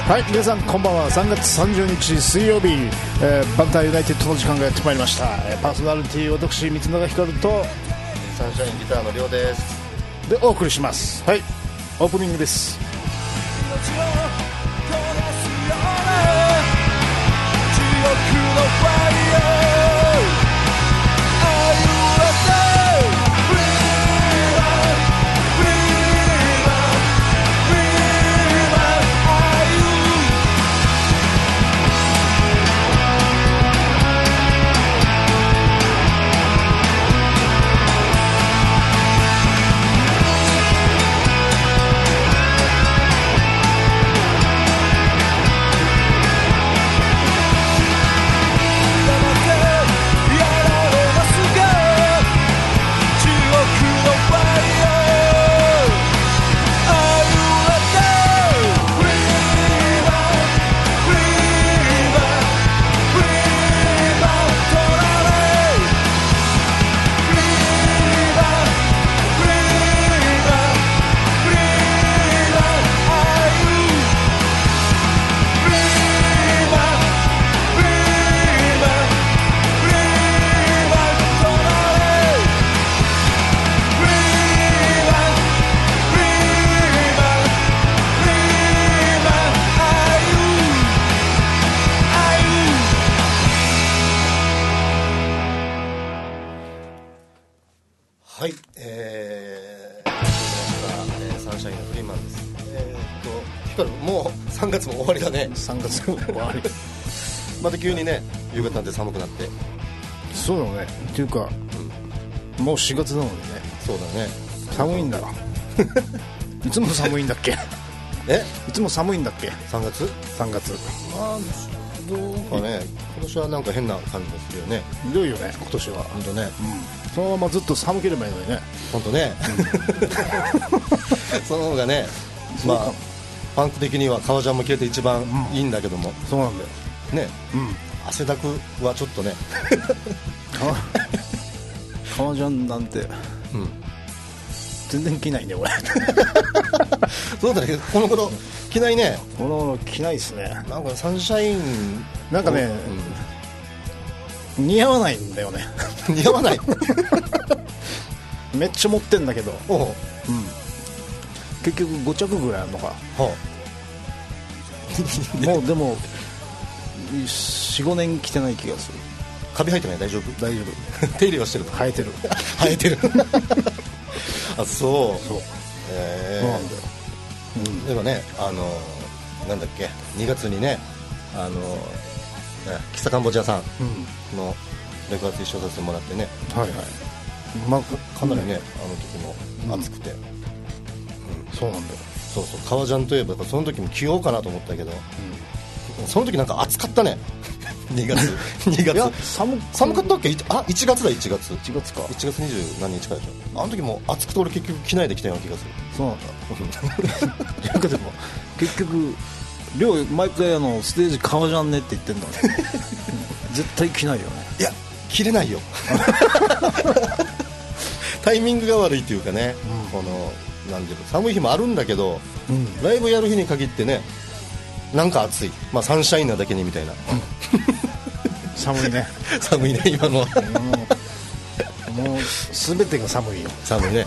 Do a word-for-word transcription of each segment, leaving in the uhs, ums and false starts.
はい、皆さんこんばんは。さんがつさんじゅうにち水曜日、えー、バンターユナイテッドの時間がやってまいりました。えー、パーソナリティ私三永光とサンシャインギターのりょうですでお送りします。はい、オープニングです。 はい、えー、えー、サンシャインのフリーマンです。えー、っとヒカル、もうさんがつも終わりだね。 さんがつも終わりまた急にね、夕方で寒くなって。 そうだね。っていうか、うん、もうしがつなのにね。 そうだね、 寒いんだいつも寒いんだっけえいつも寒いんだっけ。 さんがつさんがつ、 まあどうかね、今年はなんか変な感じですよね。 ひどいよね今年は。 本当ね、 うん、そのままずっと寒ければいいのにね。 本当ね、うん、その方がね、まあパンク的には革ジャンも着れて一番いいんだけども、 うん、そうなんだよね、 うん、 汗だくはちょっとね革ジャンなんて、うん、全然着ないね俺そうだね、この頃着ないね。 この頃着ないですね。 なんかサンシャインなんかね、うん、似合わないんだよね似合わないめっちゃ持ってんだけど、 おう、うん、 結局ごちゃくぐらいあるのか、はあ、もうでも よん,ご 年着てない気がする。 カビ生えてない？大丈夫？ 大丈夫手入れはしてる？ 生えてる生えてるあ、そうそう、 えー、 そうなんだよ、うん、 でもね、あのなんだっけ、にがつにね、あの喫茶カンボジアさんのレコ発一緒させてもらってね、 はいはい、まあ、 かなりね、あの時も暑くて、うんうん、そうなんだよ。 そうそう、革ジャンといえばその時も着ようかなと思ったけど、うん、その時なんか暑かったねにがつにがつ、いや 寒, 寒かったっけ。あ、いちがつだ、いちがついちがつか、いちがつにじゅう何日かでしょ。あの時も暑くて俺結局着ないで来たような気がする。 そうなんだなんかでも結局亮毎回あのステージ革ジャンねって言ってんだ絶対着ないよね。 いや、着れないよタイミングが悪いっていうかね、うん、このなんていうの、寒い日もあるんだけど、うん、ライブやる日に限ってね、なんか暑い、まあサンシャインなだけにみたいな、うん、 寒いね寒いね今のはもう全てが寒いよ。 寒いね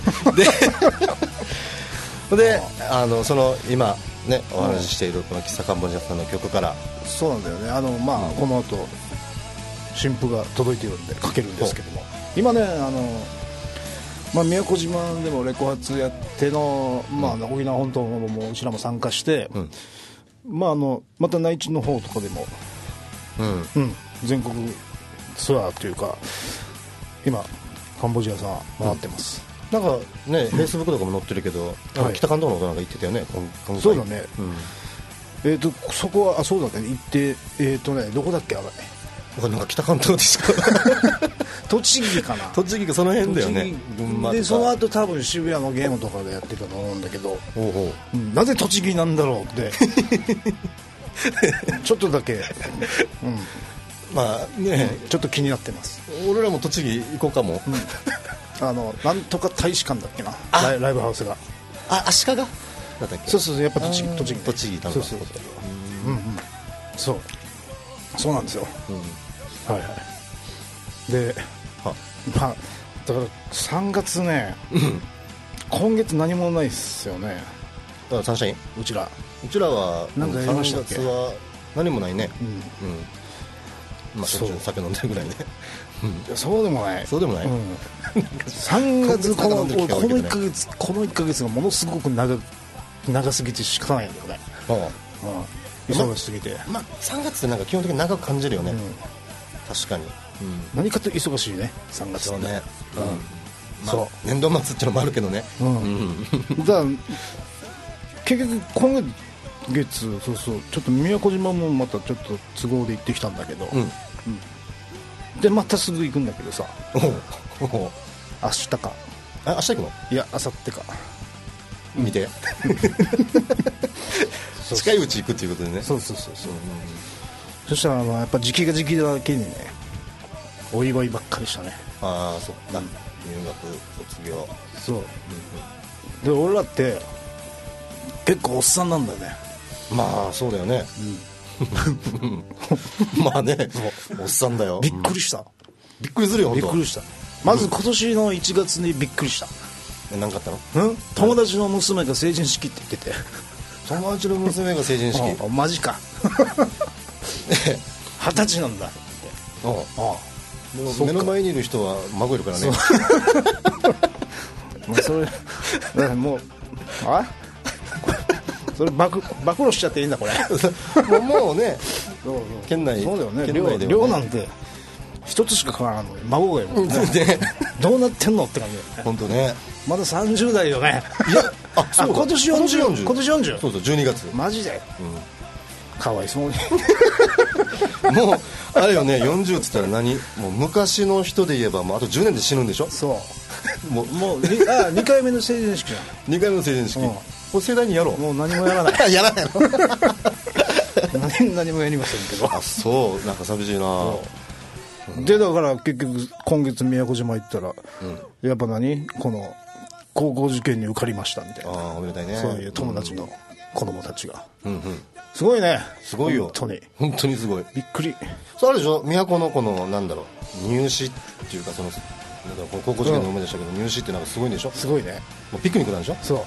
でで、あのその今ねお話ししているこの喫茶カンボジアさんの曲から、 そうなんだよね。あのまあ、うん、この後新譜が届いているんでかけるんですけども、今ね、あのまあ、宮古島でもレコ発やっての、まあ、沖縄本島もうちらも参加して、うん、まあ、あのまた内地の方とかでも、うんうん、全国ツアーというか今カンボジアさん回ってます、 うん、なんかね、フェイスブックとかも載ってるけど、うん、北関東の方なんか行ってたよね、今回。 そうだね、うん、えーとそこは、あ、そうだね、行って、えーとね、どこだっけ、あれなんか北関東でしか栃木かな栃木かその辺だよね。 でその後多分渋谷のゲームとかでやってたと思うんだけど、おうおう、うん、なぜ栃木なんだろうってちょっとだけ、うん、 まあね、 ちょっと気になってます。 俺らも栃木行こうかも、 うん、あのなんとか大使館だっけな、ライ、ライブハウスが、 あ、足利だったっけ。 そうそうそう、やっぱ栃木、栃木、 栃木、 そうそうそう、 そうそうなんですよ、うん、はいはい。では、まあ、だからさんがつね、うん、今月何もないっすよね。 だからサンシャインうちらうちらはなんかやりましたっけ。 さんがつは何もないね、うん、うん、まあしょっちゅう酒飲んでるぐらいで、 うん、そうでもないそうでもない、うん、 さんがつこのこのいっかげつこのいっかげつがものすごく長長すぎて仕方ないんだよね。ああ、うん、忙しすぎて、 ま、まあさんがつってなんか基本的に長く感じるよね、うん、確かに、うん、 何かと忙しいねさんがつって。 そうね、うん、まあ、 そう年度末ってのもあるけどね、うんうん、 だから結局今月そうそうちょっと宮古島もまたちょっと都合で行ってきたんだけど、うんうん、でまたすぐ行くんだけどさおお明日かあ明日行くの。 いや明後日か見て近いうち行くっていうことでね。 そうそうそうそう、うん、そしたらあのやっぱ時期が時期だけにねお祝いばっかりしたね。 ああそっか、うん、入学卒業そう、うんうん、で俺らって結構おっさんなんだよね。 まあそうだよね、うん、まあねおっさんだよ。 びっくりした、うん、 びっくりするよ本当。 びっくりした。まず今年のいちがつにびっくりした。 え何かあったの。 うん友達の娘が成人式って言ってて。 友達の娘が成人式ああマジか二十歳なんだって。ああでも目の前にいる人は孫いるからね。 もうそれだからもうあそれ暴露しちゃっていいんだこれ。 もうもうねそうそう県内そうだよね。 県内ではね寮なんて一つしか変わらんのに孫がいるもんね。どうなってんのって感じだよね。 本当ね。 まださんじゅう代よね。 いやあそうだ今年よんじゅう今年よんじゅうそうそうじゅうにがつマジで、うん、かわいそうにもうあれよねよんじゅうっつったら何もう昔の人で言えばもうあとじゅうねんで死ぬんでしょ。 そうもうもうあにかいめの成人式じゃん。 にかいめの成人式、うん、これ盛大にやろう。 もう何もやらないやらないの何, 何もやりませんけど。 あそうなんか寂しいな。 でだから結局今月宮古島行ったら、うん、やっぱ何この高校受験に受かりましたみたいな。 あおめでたいね。 そういう友達の子供たちが、うんうん、 すごいね。 すごいよ本当に本当にすごいびっくり。 そうあるでしょ宮古のこのなんだろう入試っていうかそのなんか高校受験の思い出したけど、うん、入試ってなんかすごいんでしょ。 すごいね。 もうピクニックなんでしょ。 そう、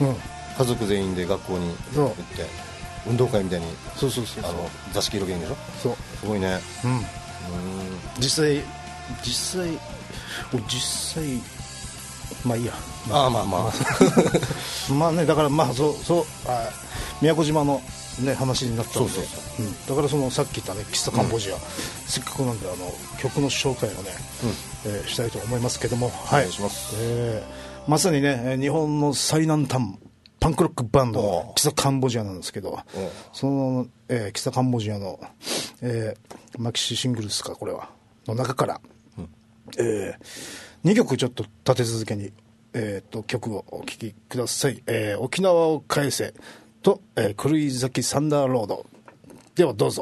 うん、 家族全員で学校に行って運動会みたいにそうそうそうそうあの座敷広げるんでしょ。 そうすごいね。うんうん実際実際実際まあいいや、まあ、あまあまあまあねだからまあそうそうあ宮古島のね話になったので、そうそうそう、うん、だからそのさっき言ったね喫茶カンボジア、うん、せっかくなんであの曲の紹介をね、うんえー、したいと思いますけども、はい、お願いします。えー、まさにね日本の最南端パンクロックバンド喫茶カンボジアなんですけど、その、えー、喫茶カンボジアの、えー、マキシシングルスかこれはの中から、うんえー、にきょくちょっと立て続けに、えー、と曲をお聴きください。えー、沖縄を返せと、えー、狂い咲きサンダーロードではどうぞ。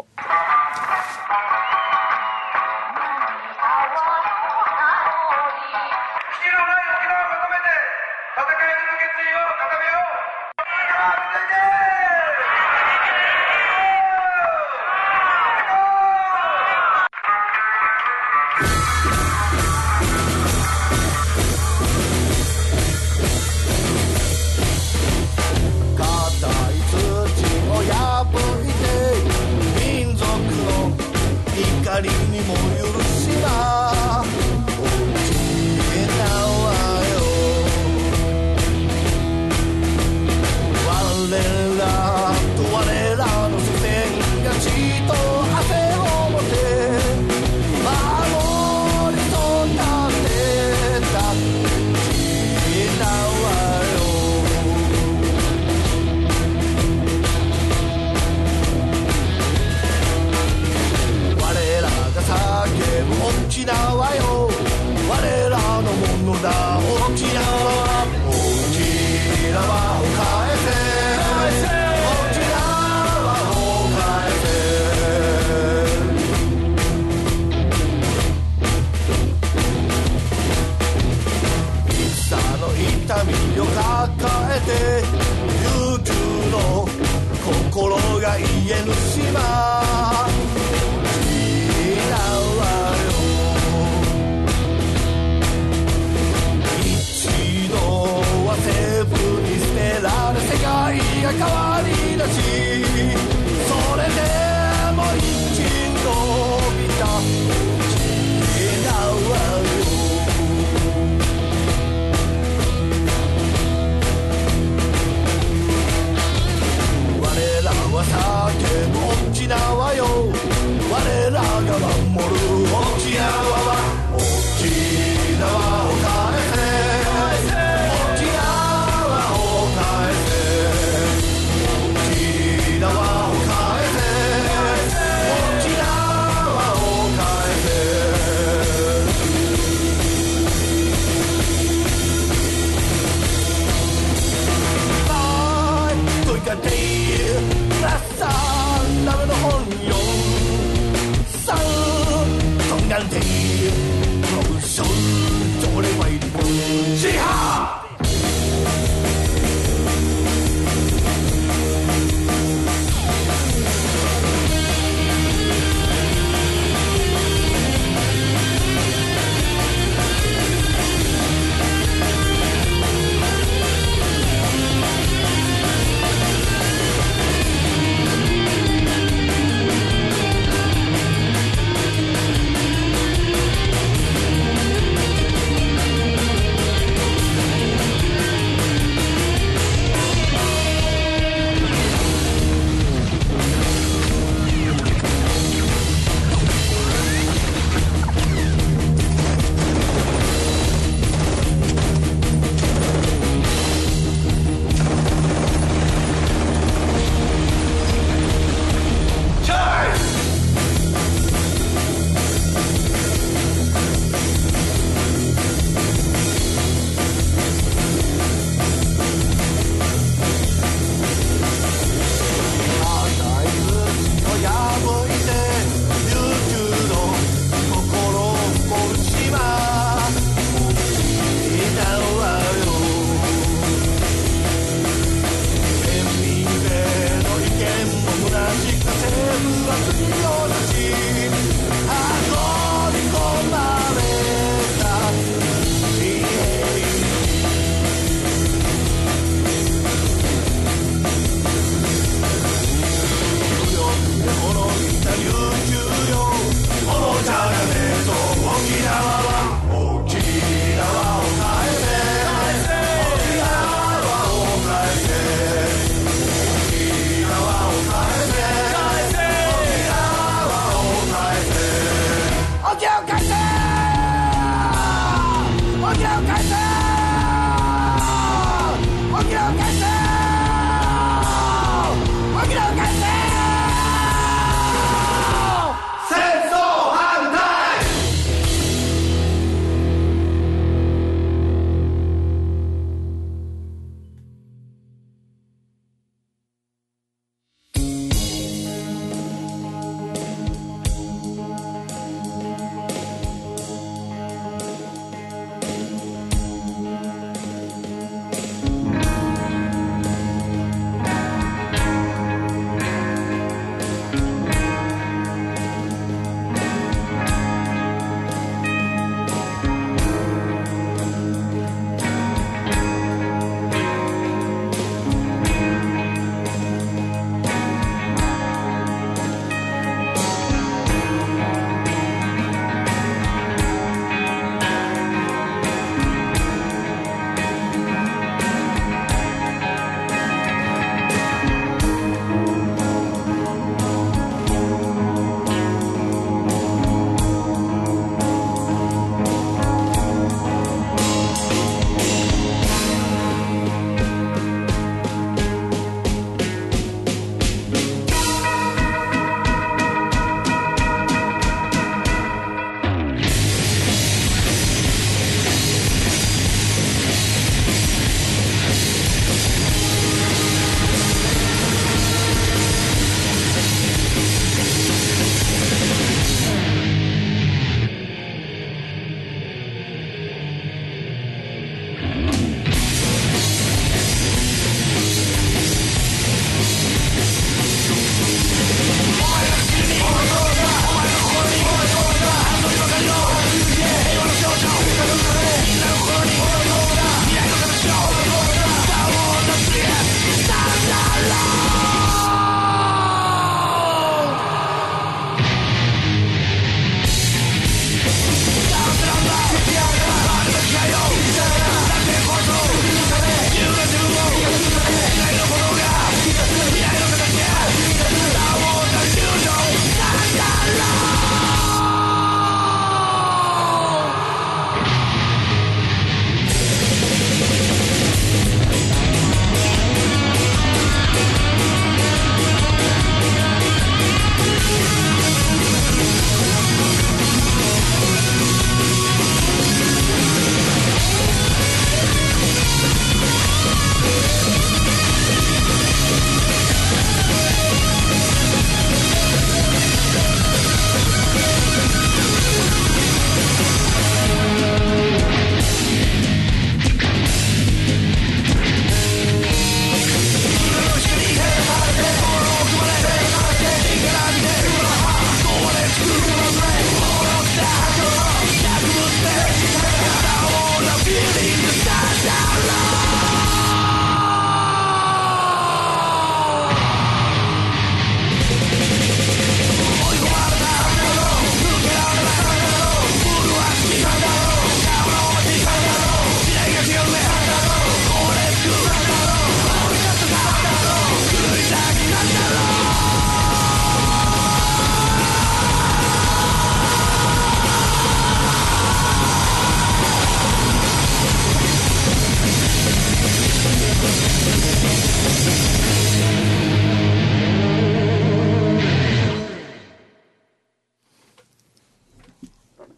勇気の心が癒えぬ島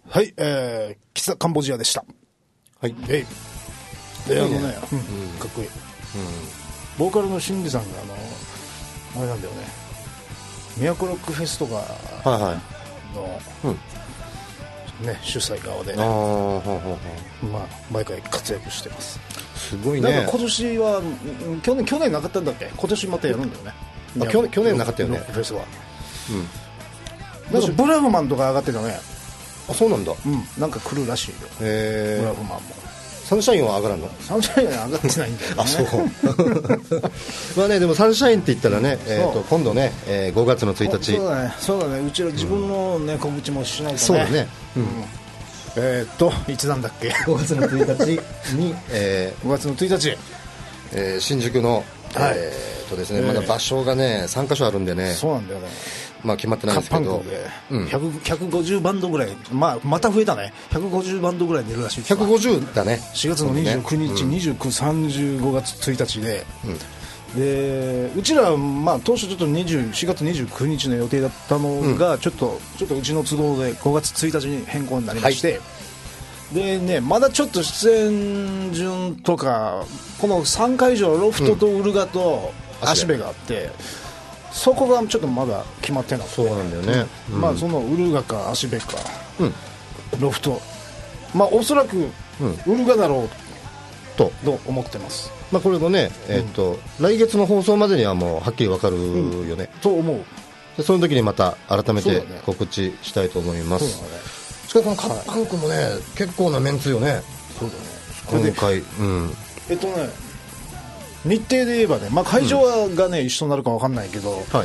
はい、えー、喫茶カンボジアでした。 はい。 えい。で、あのね、うん、かっこいい。うん。ボーカルのシンディさんが、あの、あれなんだよね、ミヤコロックフェスとかの、はいはい、うん、ね、主催側で、あ、ほうほうほう、まあ、毎回活躍してます。 すごいね。 なんか今年は、去年、去年なかったんだっけ、今年またやるんだよね。 あ、去年、去年なかったよね。 フェスは。うん。なんかブラフマンとか上がってたね。 あ、そうなんだ。 うん、なんか来るらしいよ。 へー。 ブラフマンも。 サンシャインは上がらんの？ サンシャインは上がってないんだよね。 あ、そうまあね、でもサンシャインって言ったらね、えー、と今度ね、えー、ごがつのついたち、 そうだね、そうだね、うちら自分の、ね、告知もしないとね。 そうだね、うん、 えー、っといつなんだっけ、 ごがつのついたちに、えー、ごがつのついたち、 えー、新宿の、はい、えーとですね、まだ場所がねさんかしょあるんでね、 そうなんだよね、 まあ、決まってないんですけど、 うん、ひゃく、ひゃくごじゅうバンドぐらい、まあ、また増えたね、ひゃくごじゅうバンドぐらい出るらしいです。 ひゃくごじゅうだね。 しがつのにじゅうくにち、うん、にじゅうく、さんじゅうごがつついたちで、うん、でうちらは、まあ、当初ちょっとにじゅうしがつにじゅうくにちの予定だったのが、うん、ちょっとちょっとうちの都合でごがつついたちに変更になりまして、はい、でね、まだちょっと出演順とかこのさんかい以上ロフトとウルガと芦部があって、うん、そこがちょっとまだ決まってなくて、 そうなんだよね、 うん、まあ、そのウルガか芦部か、うん、ロフト、まあ、おそらくウルガだろうと思ってます。 まあ、これもね、えーとうん、来月の放送までにはもうはっきり分かるよね、 うん、と思う。 でその時にまた改めて告知したいと思います。しかもこのカッパンクもね、はい、結構なメンツよね。 そうだね、 今回、うん、 えっとね日程で言えばね、まあ、会場が、ね、うん、一緒になるか分かんないけど、はい、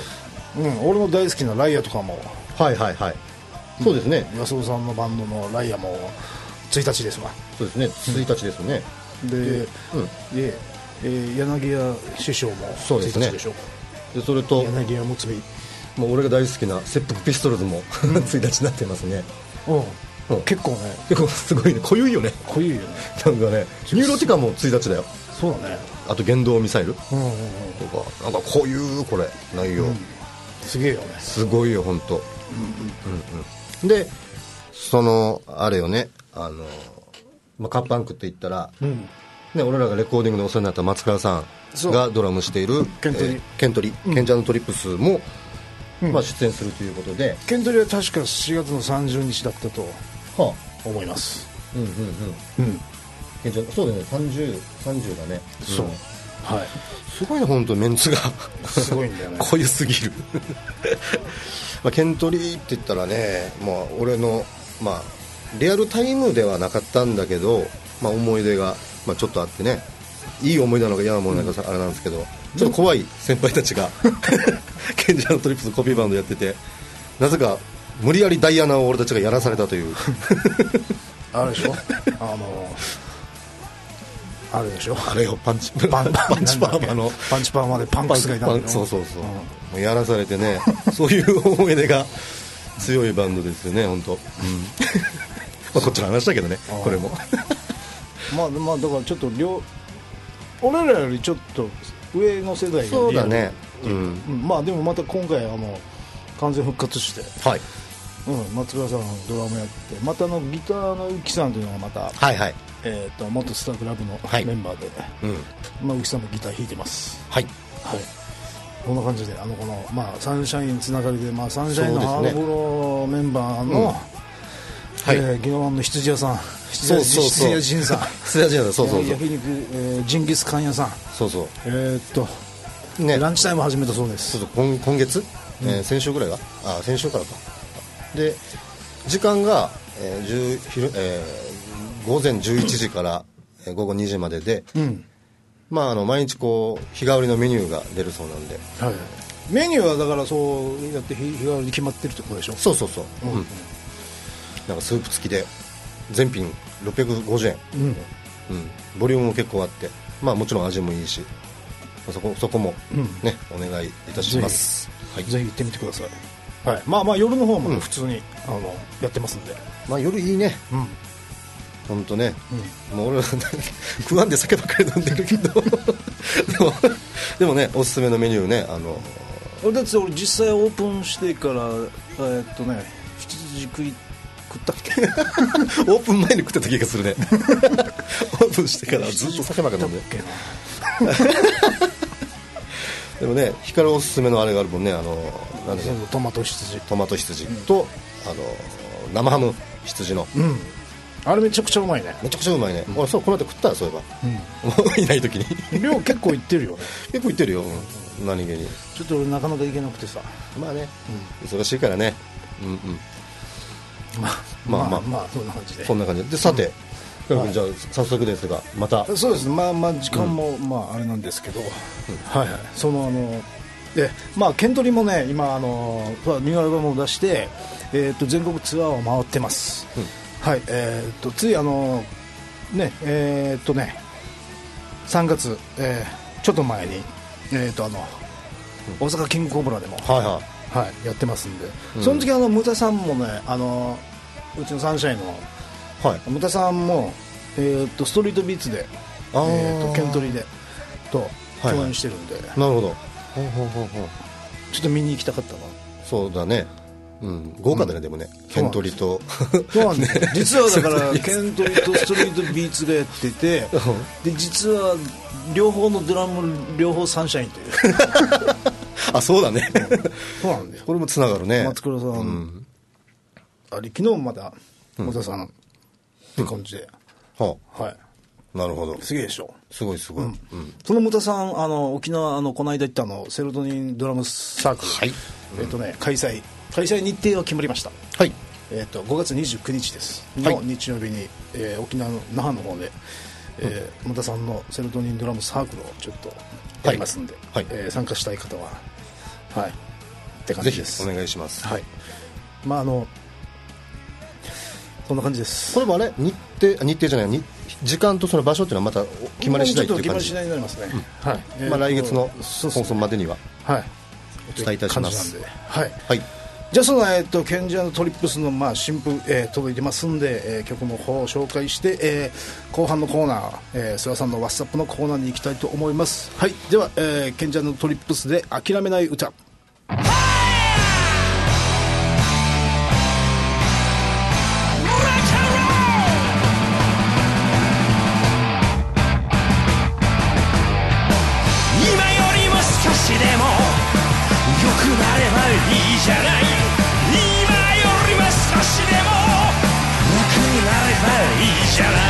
うん、俺の大好きなライアとかも、 はいはいはい、そうですね、 安尾さんのバンドのライアもついたちですわ。 そうですね、ついたちですね、 うん、で、で、うんでえー、柳家師匠もついたちでしょ。 でそれと柳家もつび、 もう俺が大好きな切腹ピストルズも、うん、ついたちになってますね。 うん、結構ね、 結構すごいね、濃ゆいよね、 濃ゆいよね、 なんかね、ニューロティカもついたちだよ。 そうだね、 あと言動ミサイル、 うんうんうん、 とか、なんかこういうこれ内容、うん、 すげえよね、 すごいよ本当、うんうんうん、でそのあれよね、あの、まあ、カッパンクって言ったら、うんね、俺らがレコーディングでお世話になった松倉さんがドラムしているケントリ、えー、ケントリ、うん、ケンジャーのトリップスも、うん、まあ、出演するということで、 ケントリは確かしがつのさんじゅうにちだったと思います。 うんうんうんうん、そうだね、さんじゅう、さんじゅうだね、 そう、うん、はい、 すごいね、本当メンツがすごいんだよね濃ゆすぎるまあケントリーって言ったらね、まあ、俺の、まあ、リアルタイムではなかったんだけど、まあ、思い出が、まあ、ちょっとあってね、いい思い出なのか嫌な思いなのかあれなんですけど、うん、ちょっと怖い先輩たちがケンジャーのトリップスコピーバンドやってて、なぜか無理やりダイアナを俺たちがやらされたというあれでしょ、あのあれでしょ、 あれよ、パンチパンパンチパーマのパンチパーマでパンクスがいたんだよ。 そうそうそう、うん、もうやらされてねそういう思い出が強いバンドですよね本当、うんまあ、こっちの話だけどねこれもまあまあだからちょっと両俺らよりちょっと上の世代がそうだね、 うんうん、まあでもまた今回はもう完全復活して、はい、うん、松倉さんがドラムやって、またのギターの浮木さんというのがまた、はいはい、えー、と元スタークラブのメンバーで、はい、うん、まあ、浮木さんもギター弾いてます。はい、はい、こんな感じで、あのこの、まあ、サンシャインつながりで、まあ、サンシャインのハードボロメンバーの、うん、はい、えー、ギノワンの羊屋さん、羊屋仁さん、 羊屋仁さん、そうそうそう、 焼肉、えー、ジンギスカン屋さん、 そうそう、 えー、っと、ね、ランチタイム始めたそうです。 そうそう、今, 今月、うん、えー、先週ぐらいが、あ、先週からか。で時間が、えーじゅう昼えー、午前じゅういちじから午後にじまでで、うん、まあ、あの毎日こう日替わりのメニューが出るそうなんで、はい、 メニューはだからそうやって日替わりに決まってるってことでしょ。 そうそうそう、うんうん、なんかスープ付きで全品ろっぴゃくごじゅうえん、うんうん、ボリュームも結構あって、まあ、もちろん味もいいし、そこ、そこも、ね、うん、お願いいたします。 ぜひ、はい、ぜひ行ってみてください。はい、まあまあ夜の方も普通に、うん、あのやってますんで、 まあ、夜いいね、うん、ほんとね、うん、もう俺は不安で酒ばっかり飲んでるけどでも、でもね、おすすめのメニューね、あの俺だって俺実際オープンしてから、えー、っとね、羊食い食ったっけオープン前に食ってた気がするねオープンしてからずっと酒ばっか飲んででもねヒカルおすすめのあれがあるもんね、あのなんだっけ、 トマト羊トマト羊と、うん、あの生ハム羊の、 うん、あれめちゃくちゃうまいね。 めちゃくちゃうまいね、うん、俺そうこの後食ったらそういえば、うん、いない時に量結構いってるよね結構いってるよ、うん、何気にちょっと俺なかなか行けなくてさ、 まあね、うん、忙しいからね、うんうん、 まあまあまあ、まあ、そんな感じでそんな感じで、さて、うん、じゃあ早速ですがまたそうですね、まあまあ時間も、うん、まああれなんですけど、うん、はいはい、そのあのでまあケントリもね今あのニューアルバムを出して、えー、と全国ツアーを回ってます、うん、はい、えー、とついあのねえー、とねさんがつ、えー、ちょっと前にえー、とあの、うん、大阪キングコブラでも、はいはいはい、やってますんで、うん、その時あのムタさんもね、あのうちのサンシャインの、はい、ムタさんも、えー、とストリートビーツで、えー、とケントリでと共演してるんで、はいはい、 なるほど、 ほうほうほうほう、ちょっと見に行きたかったな。 そうだね、うん、豪華だね、うん、でもねケントリとそうなんです実はだからケントリとストリートビーツがやっててで実は両方のドラム両方サンシャインというあ、そうだねそうなんだよ、 これもつながるね。 松倉さん、うん、あれ昨日まだ小田さんって感じで、うん、はあ、はい、なるほど、すげえでしょ、すごいすごい、うんうん、そのムタさんあの沖縄あのこの間行ったのセロトニンドラムサークル、はい、えっとね開催開催日程は決まりました、はい、えー、とごがつにじゅうくにちですの日曜日に、えー、沖縄の那覇の方で、えー、ムタさんのセロトニンドラムサークルをちょっとやりますんで、はいはい、えー、参加したい方ははいって感じです。 ぜひお願いします。 はい、まああのそんな感じです。 これもあれ日程日程じゃないに時間とその場所っていうのはまた決まり次第っていう感じ。 決まり次第になりますね、 うん、はい、えー、まあ、来月の放送までには、はい、お伝えいたします。 はい、はい、じゃあその、えー、とケンジャーのトリップスの、まあ、新譜、えー、届いてますんで、えー、曲の方を紹介して、えー、後半のコーナー、えー、諏訪さんのワッツアップのコーナーに行きたいと思います。はい、では、えー、ケンジャーのトリップスで諦めない歌。 じゃない今よりも少しでも楽になればいいじゃない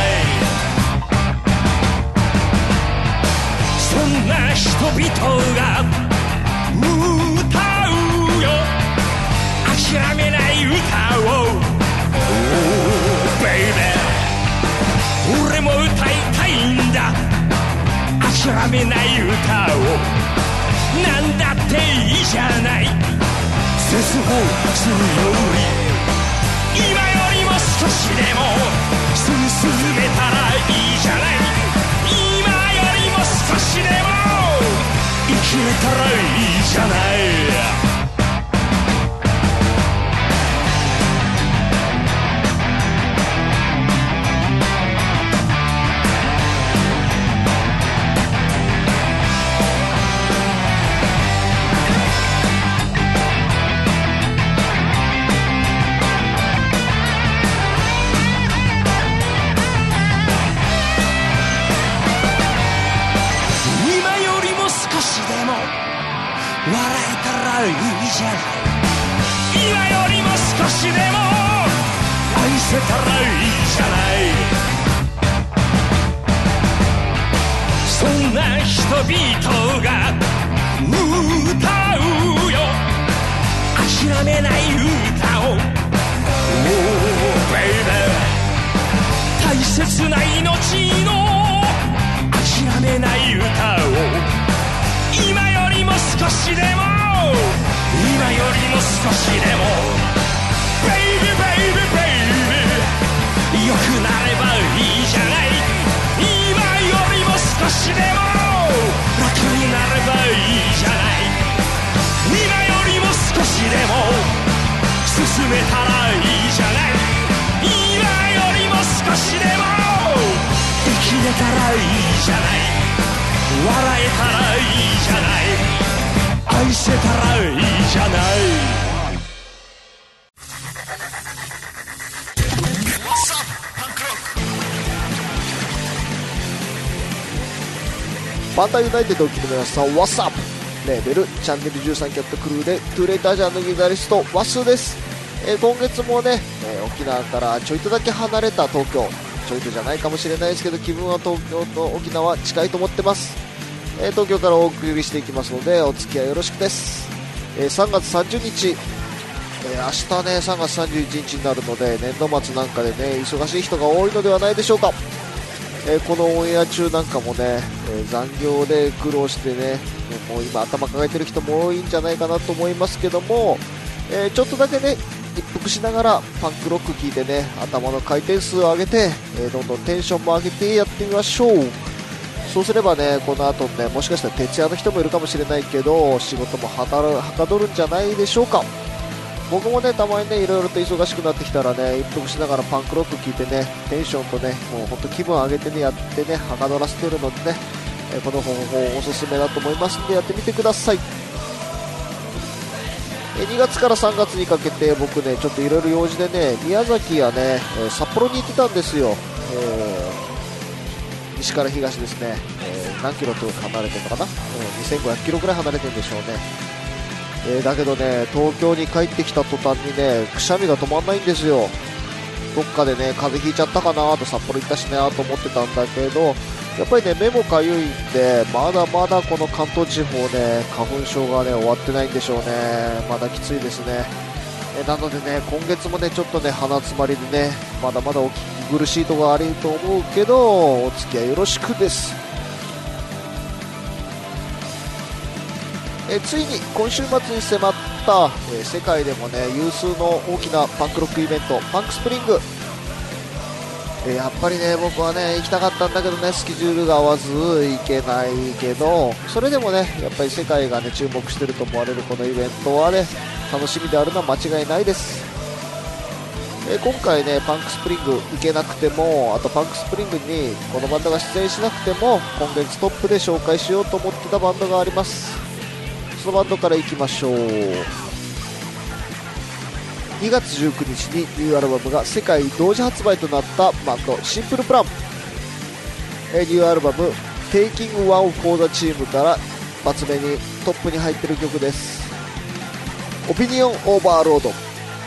そんな人々が歌うよ諦めない歌を Oh baby 俺も歌いたいんだ諦めない歌をなんだっていいじゃない切望するより今よりも少しでも進めたらいいじゃない今よりも少しでも生きれたらいいじゃないいいじゃない今よりも少しでも愛せたらいいじゃないそんな人々が歌うよ諦めない歌を Oh baby 大切な命の諦めない歌を今よりも少しでも今よりも少しでも Baby baby baby 良くなればいいじゃない今よりも少しでも楽になればいいじゃない今よりも少しでも進めたらいいじゃない今よりも少しでも生きれたらいいじゃない笑えたらいいじゃない愛せたらいいじゃないバンダーユナイテッドを聞いて皆さん What's up レーベルチャンネルじゅうさんキャットクルーでトゥーレイタージャーのギタリストワスです。えー、今月もね、えー、沖縄からちょいとだけ離れた東京、ちょいとじゃないかもしれないですけど気分は東京と沖縄近いと思ってます。えー、東京からお送りしていきますのでお付き合いよろしくです。えー、さんがつさんじゅうにち、えー、明日ねさんがつさんじゅういちにちになるので年度末なんかでね忙しい人が多いのではないでしょうか。えー、このオンエア中なんかもね、えー、残業で苦労してねもう今頭抱えてる人も多いんじゃないかなと思いますけども、えー、ちょっとだけね一服しながらパンクロック聴いてね頭の回転数を上げて、えー、どんどんテンションも上げてやってみましょう。そうすればねこの後ねもしかしたら徹夜の人もいるかもしれないけど仕事もはかるはかどるんじゃないでしょうか。僕もねたまにねいろいろと忙しくなってきたらね一服しながらパンクロック聴いてねテンションとねもうほんと気分を上げてねやってねはかどらせてるのでね、えー、この方法おすすめだと思いますのでやってみてください。にがつからさんがつにかけて僕ねちょっといろいろ用事でね宮崎やね札幌に行ってたんですよ。えー、西から東ですね、えー、何キロと離れてるのかな、えー、にせんごひゃくキロぐらい離れてるんでしょうね。えー、だけどね東京に帰ってきた途端にねくしゃみが止まんないんですよ。どっかでね風邪ひいちゃったかなと札幌行ったしねと思ってたんだけどやっぱりね目もかゆいんでまだまだこの関東地方ね花粉症がね終わってないんでしょうね。まだきついですね。えなのでね今月もねちょっとね鼻詰まりでねまだまだお聞き苦しいところあると思うけどお付き合いよろしくです。えついに今週末に迫った、え世界でもね有数の大きなパンクロックイベントパンクスプリング、えやっぱりね僕はね行きたかったんだけどねスケジュールが合わず行けないけどそれでもねやっぱり世界がね注目していると思われるこのイベントはね楽しみであるのは間違いないです。え今回ねパンクスプリング行けなくてもあとパンクスプリングにこのバンドが出演しなくても今月トップで紹介しようと思ってたバンドがあります。そのバンドからいきましょう。にがつじゅうくにちにニューアルバムが世界同時発売となったバンドシンプルプラン。ニューアルバム Taking One for the Team から一発目にトップに入っている曲です。オピニオンオーバーロード。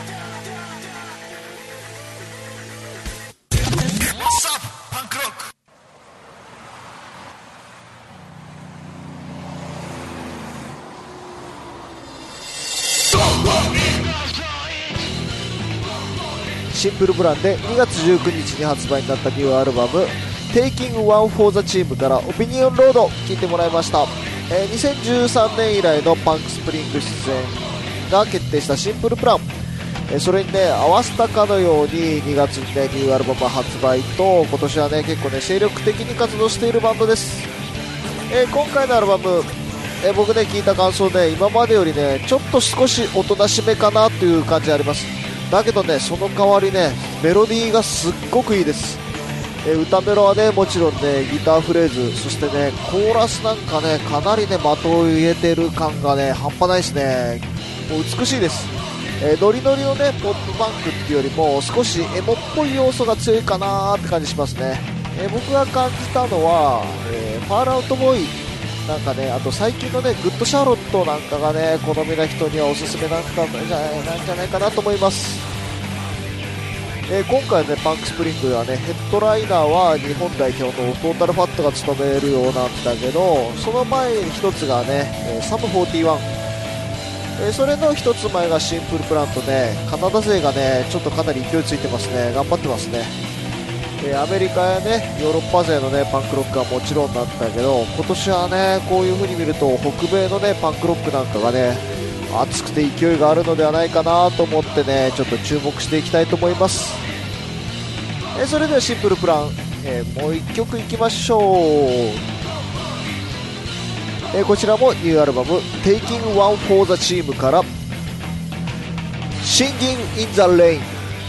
シンプルプランでにがつじゅうくにちに発売になったニューアルバム Taking One for the Team からオピニオンロード聴いてもらいました。えー、にせんじゅうさんねん以来のパンクスプリング出演が決定したシンプルプラン、えー、それにね合わせたかのようににがつにねニューアルバム発売と今年はね結構ね精力的に活動しているバンドです。えー、今回のアルバム、えー、僕ね聞いた感想で今までよりねちょっと少しおとなしめかなという感じあります。だけどねその代わりねメロディーがすっごくいいです。えー、歌メロはねもちろんねギターフレーズそしてねコーラスなんかねかなりね的を入れてる感がね半端ないですね。もう美しいです。えー、ノリノリのねポップバンクっていうよりも少しエモっぽい要素が強いかなーって感じしますね。えー、僕が感じたのは、えー、ファールアウトボーイなんかねあと最近のねグッドシャーロットなんかがね好みな人にはおすすめなんかなんじゃないなんじゃないかなと思います。えー、今回ねパンクスプリングはねヘッドライナーは日本代表のトータルファットが務めるようなんだけどその前に一つがね、えー、サムフォーティーワン、えー、それの一つ前がシンプルプラントでカナダ勢がねちょっとかなり勢いついてますね。頑張ってますね。えー、アメリカやねヨーロッパ勢のねパンクロックはもちろんなんだけど今年はねこういう風に見ると北米のねパンクロックなんかがね熱くて勢いがあるのではないかなと思ってねちょっと注目していきたいと思います。えー、それではシンプルプラン、えー、もういっきょくいきましょう。えー、こちらもニューアルバム Taking One for the Team から Singing in the Rain。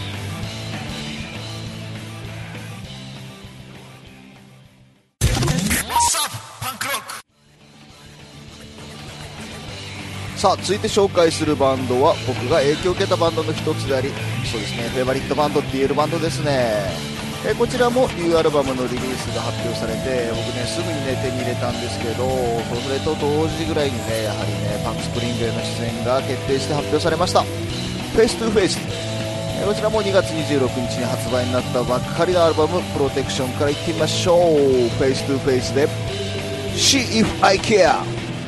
さあ続いて紹介するバンドは僕が影響を受けたバンドの一つでありそうですねフェイバリットバンドって言えるバンドですね。 えー、こちらもニューアルバムのリリースが発表されて、僕ねすぐにね手に入れたんですけど、それと同時ぐらいにねやはりねパンクスプリングへの出演が決定して発表されました。フェイストゥフェイス、えー、こちらもにがつにじゅうろくにちに発売になったばっかりのアルバムプロテクションからいってみましょう。フェイストゥフェイスで See If I Care。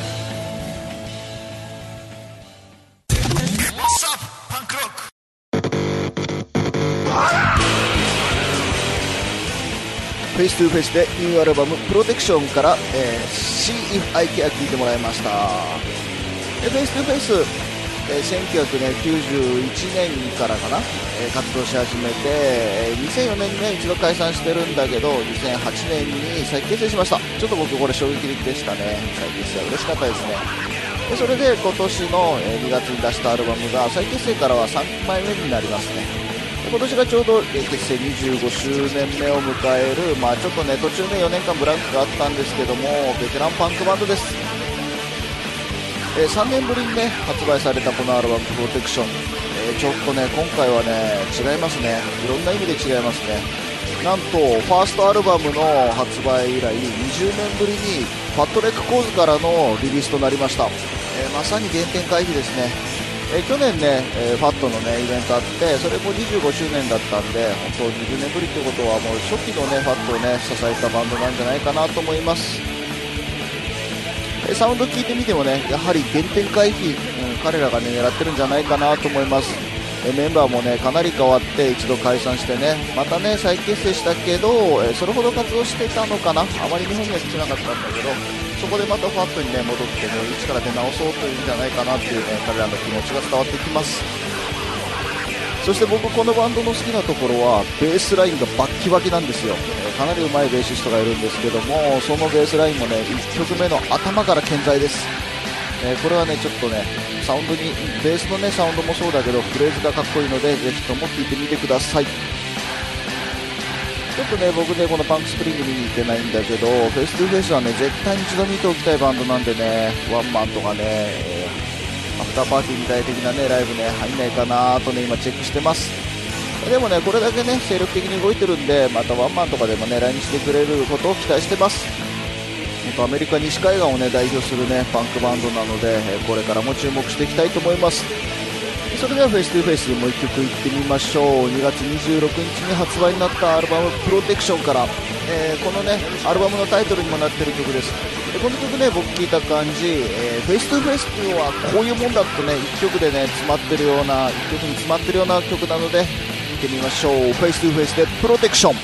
フェイストゥフェイスでニューアルバムプロテクションから、えー、See If I Care 聴いてもらいました。フェイストゥフェイス、えー、せんきゅうひゃくきゅうじゅういちねんからかな、えー、活動し始めて、えー、にせんよねんにね一度解散してるんだけどにせんはちねんに再結成しました。ちょっと僕これ衝撃的でしたね。再結成は嬉しかったですね。でそれで今年のにがつに出したアルバムが再結成からはさんまいめになりますね。今年がちょうど結成にじゅうごしゅうねんめを迎える、まあ、ちょっとね途中ねよねんかんブランクがあったんですけどもベテランパンクバンドです。えー、さんねんぶりにね発売されたこのアルバムプロテクション、えー、ちょっとね今回はね違いますね。いろんな意味で違いますね。なんとファーストアルバムの発売以来にじゅうねんぶりにファットレックコーズからのリリースとなりました。えー、まさに原点回帰ですね。えー、去年ね、えー、ファットのねイベントあってそれもにじゅうごしゅうねんだったんで本当にじゅうねんぶりってことはもう初期のねファットをね支えたバンドなんじゃないかなと思います。えー、サウンド聞いてみてもねやはり原点回帰、うん、彼らがね狙ってるんじゃないかなと思います。えー、メンバーもねかなり変わって一度解散してねまたね再結成したけど、えー、それほど活動してたのかな、あまり日本には来てなかったんだけどそこでまたファットに、ね、戻って、ね、一から出直そうというんじゃないかなっていう、ね、彼らの気持ちが伝わってきます。そして僕このバンドの好きなところはベースラインがバッキバキなんですよ。かなり上手いベーシストがいるんですけどもそのベースラインもねいっきょくめの頭から健在です。えー、これはねちょっとねサウンドにベースのねサウンドもそうだけどフレーズがかっこいいのでぜひとも聴いてみてください。ちょっとね僕ねこのパンクスプリング見に行ってないんだけどフェイストゥフェイスはね絶対に一度見ておきたいバンドなんでねワンマンとかね、えー、アフターパーティーみたい的なねライブね入んないかなとね今チェックしてます。でもねこれだけね精力的に動いてるんでまたワンマンとかでもね来日してくれることを期待してます。アメリカ西海岸をね代表するねパンクバンドなのでこれからも注目していきたいと思います。それではフェイストゥフェイスでもういっきょくいってみましょう。にがつにじゅうろくにちに発売になったアルバムプロテクションから、えー、このねアルバムのタイトルにもなっている曲です。でこの曲ね僕聴いた感じ、えー、フェイストゥフェイスっていうのはこういうもんだとねいっきょくでね詰まってるようないっきょくに詰まってるような曲なので聴いてみましょう。フェイストゥフェイスでプロテクション。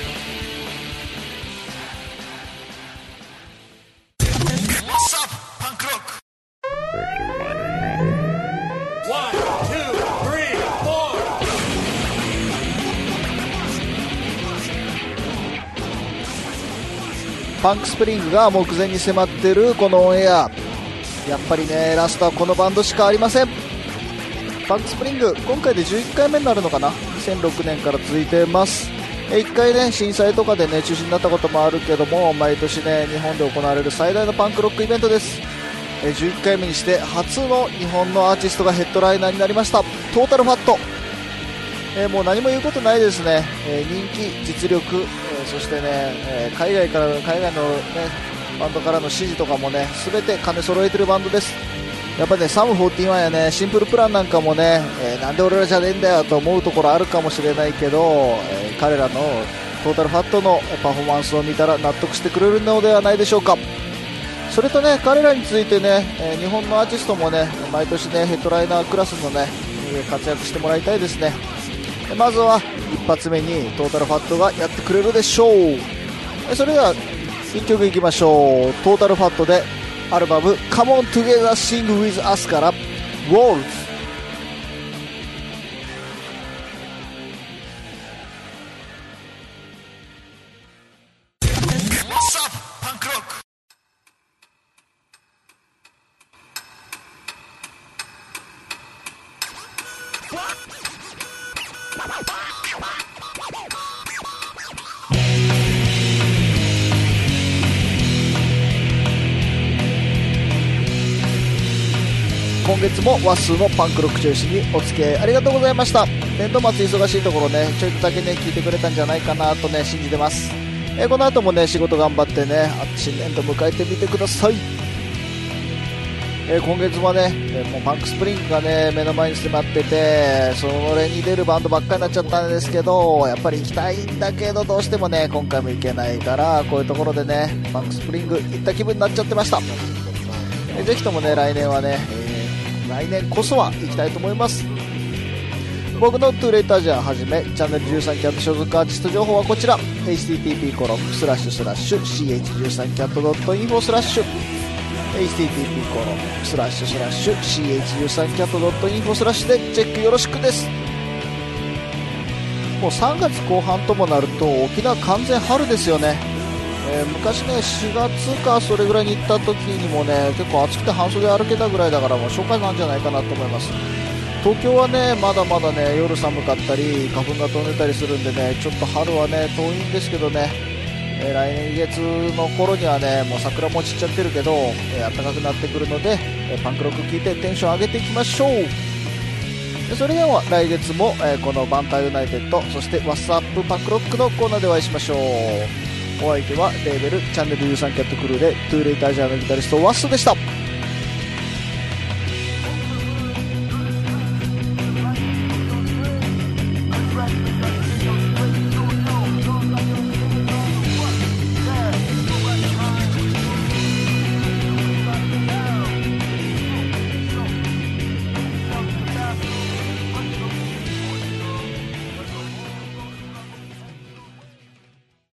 パンクスプリングが目前に迫っているこのオンエア、やっぱりねラストはこのバンドしかありません。パンクスプリング今回でじゅういっかいめになるのかな。にせんろくねんから続いてますいっかいね震災とかでね中止になったこともあるけども毎年ね日本で行われる最大のパンクロックイベントです。じゅういっかいめにして初の日本のアーティストがヘッドライナーになりました。トータルファット、えー、もう何も言うことないですね。えー、人気実力、えー、そしてね、えー、海外から海外の、ね、バンドからの支持とかもね全て兼ね揃えてるバンドです。やっぱりねサムフォーティーワンやねシンプルプランなんかもね、えー、なんで俺らじゃねえんだよと思うところあるかもしれないけど、えー、彼らのトータルファットのパフォーマンスを見たら納得してくれるのではないでしょうか。それとね彼らについてね、えー、日本のアーティストもね毎年ねヘッドライナークラスのね活躍してもらいたいですね。まずは一発目にトータルファットがやってくれるでしょう。それではいっきょくいきましょう。トータルファットでアルバム Come On Together Sing With Us から Walls。今月もワッスーのパンクロック中心にお付き合いありがとうございました。 年度末忙しいところねちょいとだけね聞いてくれたんじゃないかなとね信じてます。えー、この後もね仕事頑張ってね新年度迎えてみてください。えー、今月はね、えー、もうパンクスプリングがね目の前に迫っててそれに出るバンドばっかりになっちゃったんですけど、やっぱり行きたいんだけどどうしてもね今回も行けないからこういうところでねパンクスプリング行った気分になっちゃってました。えー、ぜひともね来年はね、えー、来年こそは行きたいと思います。僕のトゥーレイタージャーはじめチャンネルじゅうさんキャット所属アーティスト情報はこちら エイチティーティーピーコロンスラッシュスラッシュシーエイチじゅうさんキャットドットインフォスラッシュ エイチティーティーピーコロンスラッシュスラッシュシーエイチじゅうさんキャットドットインフォスラッシュでチェックよろしくです。もうさんがつこう半ともなると沖縄完全春ですよね。えー、昔ねしがつかそれぐらいに行った時にもね結構暑くて半袖歩けたぐらいだからもう初夏なんじゃないかなと思います。東京はねまだまだね夜寒かったり花粉が飛んでたりするんでねちょっと春はね遠いんですけどね、えー、来年月の頃にはねもう桜も散っちゃってるけど、えー、暖かくなってくるので、えー、パンクロック聴いてテンション上げていきましょう。でそれでは来月も、えー、このバンターユナイテッドそしてワッツアップパンクロックのコーナーでお会いしましょう。お相手はレーベルチャンネルじゅうさんキャットクルーでトゥーレイタージャーのギタリストワッスでした。